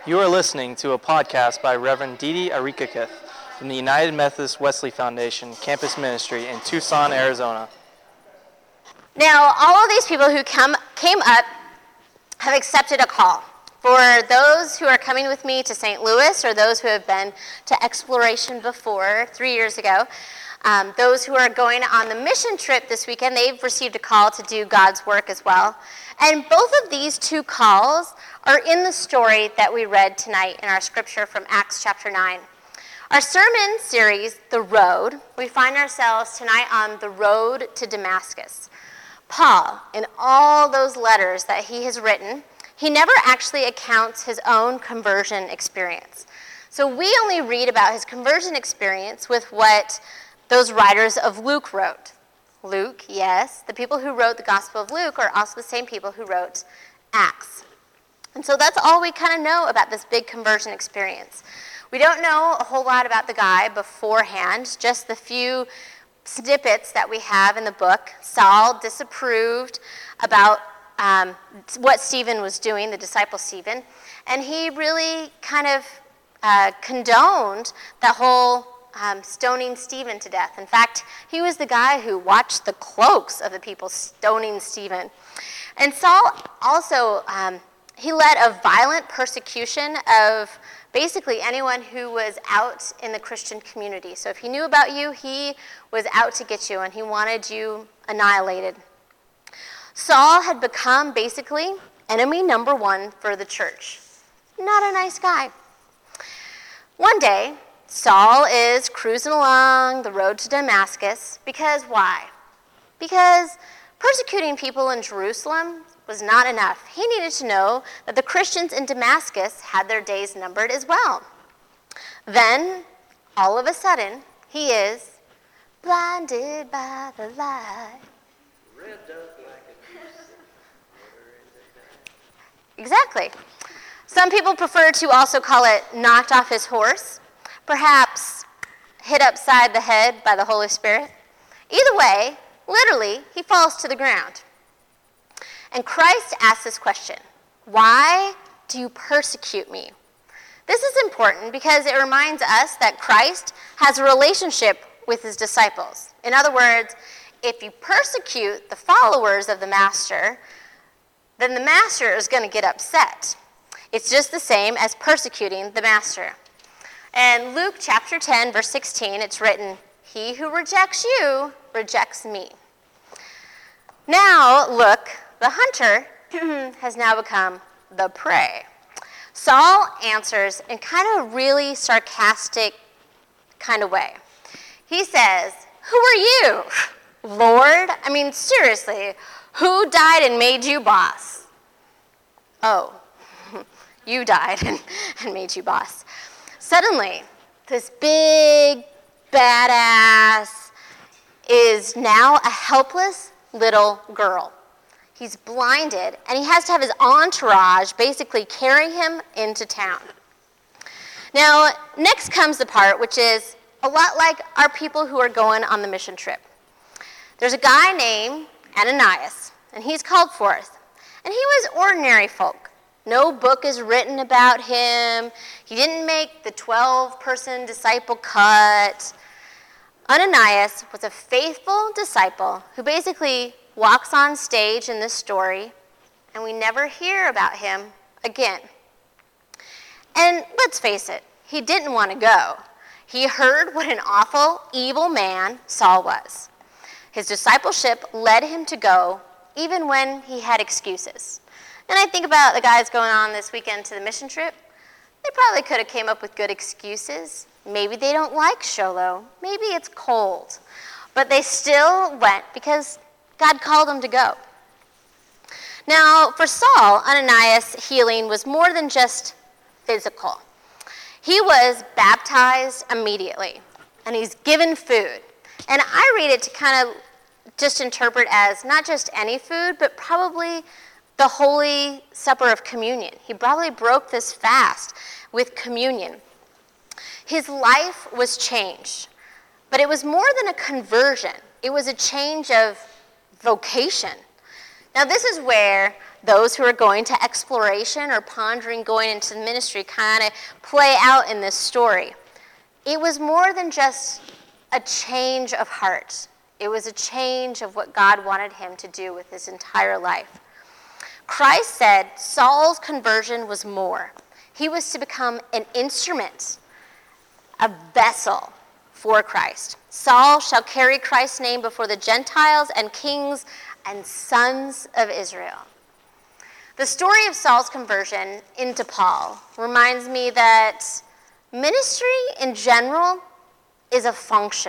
You are listening to a podcast by Reverend Didi Arikakith from the United Methodist Wesley Foundation Campus Ministry in Tucson, Arizona. Now, all of these people who came up have accepted a call. For those who are coming with me to St. Louis, or those who have been to Exploration before 3 years ago, those who are going on the mission trip this weekend, they've received a call to do God's work as well. And both of these two calls are in the story that we read tonight in our scripture from Acts chapter 9. Our sermon series, The Road, we find ourselves tonight on the road to Damascus. Paul, in all those letters that he has written, he never actually accounts his own conversion experience. So we only read about his conversion experience with what those writers of Luke wrote. Luke, yes, the people who wrote the Gospel of Luke are also the same people who wrote Acts. And so that's all we kind of know about this big conversion experience. We don't know a whole lot about the guy beforehand, just the few snippets that we have in the book. Saul disapproved about what Stephen was doing, the disciple Stephen, and he really kind of condoned that whole stoning Stephen to death. In fact, he was the guy who watched the cloaks of the people stoning Stephen. And Saul also, he led a violent persecution of basically anyone who was out in the Christian community. So if he knew about you, he was out to get you, and he wanted you annihilated. Saul had become basically enemy number one for the church. Not a nice guy. One day, Saul is cruising along the road to Damascus because why? Because persecuting people in Jerusalem was not enough. He needed to know that the Christians in Damascus had their days numbered as well. Then, all of a sudden, he is blinded by the light. Exactly. Some people prefer to also call it knocked off his horse, perhaps hit upside the head by the Holy Spirit. Either way, literally, he falls to the ground. And Christ asks this question, why do you persecute me? This is important because it reminds us that Christ has a relationship with his disciples. In other words, if you persecute the followers of the Master, then the Master is going to get upset. It's just the same as persecuting the Master. In Luke chapter 10, verse 16, it's written, "He who rejects you rejects me." Now, look, the hunter has now become the prey. Saul answers in kind of a really sarcastic kind of way. He says, "Who are you, Lord? I mean, seriously, who died and made you boss?" Oh, you died and made you boss. Suddenly, this big badass is now a helpless little girl. He's blinded, and he has to have his entourage basically carry him into town. Now, next comes the part which is a lot like our people who are going on the mission trip. There's a guy named Ananias, and he's called forth. And he was ordinary folk. No book is written about him. He didn't make the 12-person disciple cut. Ananias was a faithful disciple who basically walks on stage in this story, and we never hear about him again. And let's face it, he didn't want to go. He heard what an awful, evil man Saul was. His discipleship led him to go, even when he had excuses. And I think about the guys going on this weekend to the mission trip. They probably could have came up with good excuses. Maybe they don't like Sholo. Maybe it's cold. But they still went because God called them to go. Now, for Saul, Ananias' healing was more than just physical. He was baptized immediately, and he's given food. And I read it to kind of just interpret as not just any food, but probably the Holy Supper of Communion. He probably broke this fast with communion. His life was changed, but it was more than a conversion. It was a change of vocation. Now, this is where those who are going to exploration or pondering going into the ministry kind of play out in this story. It was more than just a change of heart. It was a change of what God wanted him to do with his entire life. Christ said Saul's conversion was more. He was to become an instrument, a vessel for Christ. Saul shall carry Christ's name before the Gentiles and kings and sons of Israel. The story of Saul's conversion into Paul reminds me that ministry in general is a function.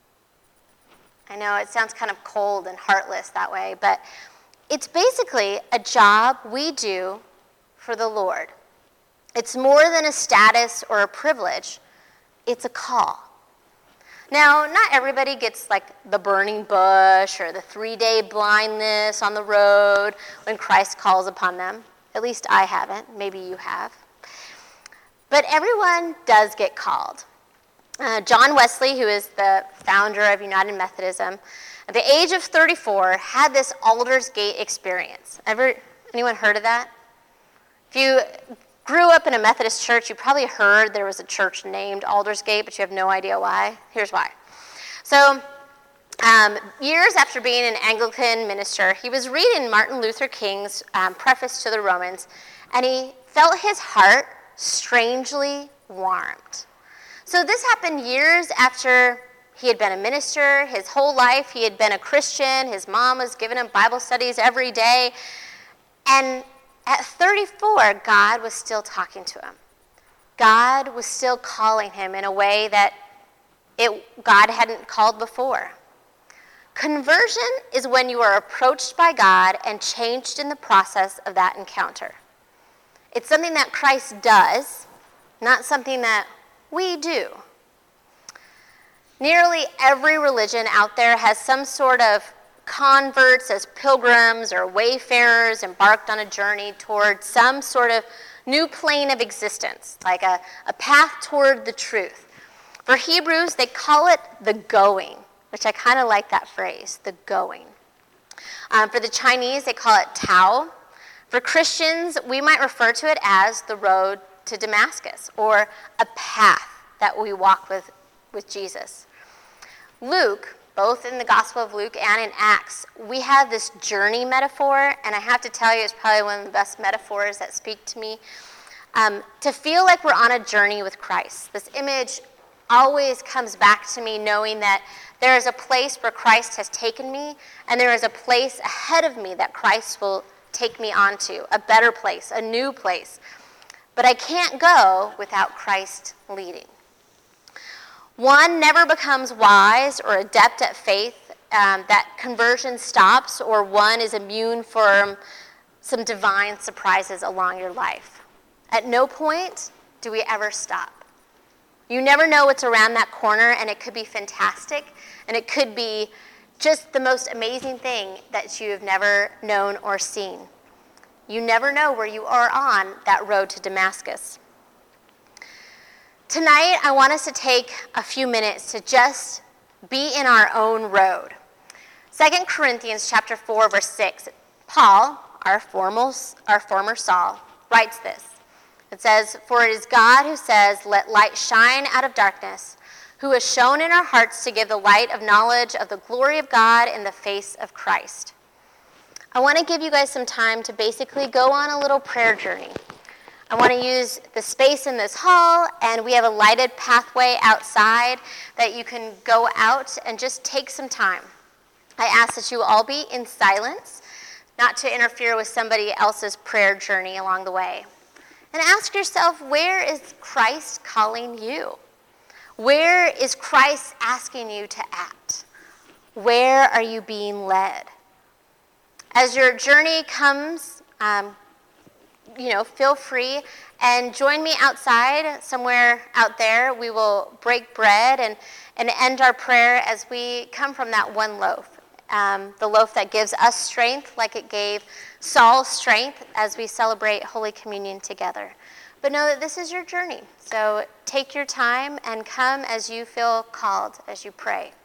I know it sounds kind of cold and heartless that way, but it's basically a job we do for the Lord. It's more than a status or a privilege. It's a call. Now, not everybody gets like the burning bush or the 3-day blindness on the road when Christ calls upon them. At least I haven't. Maybe you have. But everyone does get called. John Wesley, who is the founder of United Methodism, at the age of 34, had this Aldersgate experience. Anyone heard of that? If you grew up in a Methodist church, you probably heard there was a church named Aldersgate, but you have no idea why. Here's why. So, years after being an Anglican minister, he was reading Martin Luther King's preface to the Romans, and he felt his heart strangely warmed. So this happened years after he had been a minister. His whole life he had been a Christian. His mom was giving him Bible studies every day. And at 34, God was still talking to him. God was still calling him in a way that God hadn't called before. Conversion is when you are approached by God and changed in the process of that encounter. It's something that Christ does, not something that we do. Nearly every religion out there has some sort of converts as pilgrims or wayfarers embarked on a journey toward some sort of new plane of existence, like a path toward the truth. For Hebrews, they call it the going, which I kind of like that phrase, the going. For the Chinese, they call it Tao. For Christians, we might refer to it as the road to Damascus, or a path that we walk with Jesus. Luke, both in the Gospel of Luke and in Acts, we have this journey metaphor, and I have to tell you, it's probably one of the best metaphors that speak to me. To feel like we're on a journey with Christ. This image always comes back to me knowing that there is a place where Christ has taken me, and there is a place ahead of me that Christ will take me onto, a better place, a new place. But I can't go without Christ leading. One never becomes wise or adept at faith, that conversion stops, or one is immune from some divine surprises along your life. At no point do we ever stop. You never know what's around that corner, and it could be fantastic, and it could be just the most amazing thing that you have never known or seen. You never know where you are on that road to Damascus. Tonight, I want us to take a few minutes to just be in our own road. 2 Corinthians chapter 4, verse 6. Paul, our former Saul, writes this. It says, "For it is God who says, 'Let light shine out of darkness,' who has shone in our hearts to give the light of knowledge of the glory of God in the face of Christ." I want to give you guys some time to basically go on a little prayer journey. I want to use the space in this hall, and we have a lighted pathway outside that you can go out and just take some time. I ask that you all be in silence, not to interfere with somebody else's prayer journey along the way. And ask yourself, where is Christ calling you? Where is Christ asking you to act? Where are you being led? As your journey comes, feel free and join me outside, somewhere out there. We will break bread and end our prayer as we come from that one loaf. The loaf that gives us strength, like it gave Saul strength as we celebrate Holy Communion together. But know that this is your journey. So take your time and come as you feel called as you pray.